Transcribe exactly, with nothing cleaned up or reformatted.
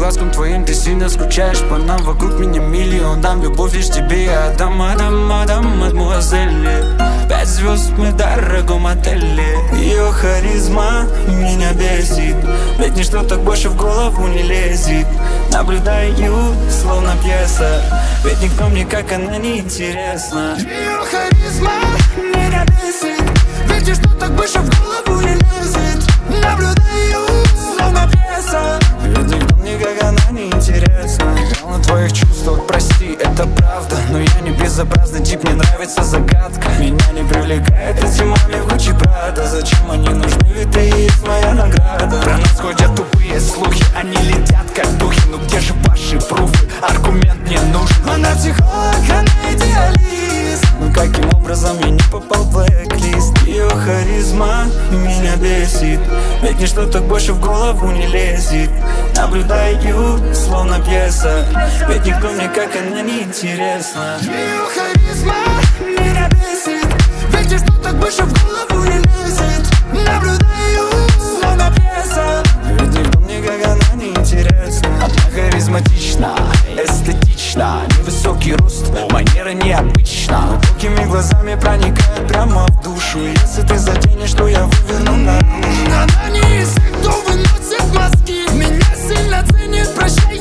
глазкам твоим ты сильно скучаешь по нам. Вокруг меня миллион, дам любовь лишь тебе я отдам, отдам, отдам, мадемуазель. Пять звезд мы в дорогом отеле. Ее харизма меня бесит, ведь ничто так больше в голову не лезет. Наблюдаю, словно пьеса, ведь никто мне как она не интересна. Ее харизма меня бесит, ведь ничто так больше в голову не лезет. Наблюдаю, словно пьеса, ведь никто мне как она не интересна. Играл на твоих чувствах, прости, это правда, но я не безобразный тип, мне нравится загадка. Меня не привлекает эти мами Гуччи Прада. Зачем они нужны, ведь ты и есть моя награда. Про нас ходят тупые слухи, они летят как духи. Ну где же ваши пруфы, аргумент мне нужен. Она психолог, она идеалист. Ну каким образом я не попал в блэк-лист? Ее харизма меня бесит, ведь ничто так больше в голову не лезет. Наблюдаю, словно пьеса, ведь никто мне как она не интересна. Ее харизма меня бесит, ведь ничто так больше в голову не лезет. Наблюдаю, словно пьеса, ведь никто мне как она не интересна. Она харизматична, эстетична, невысокий рост, манера необычна, глубокими глазами проникает прямо в душу. Если ты заденешь, то я выверну наружу. Она не из тех, кто выносит мозги, меня сильно ценит, прощай.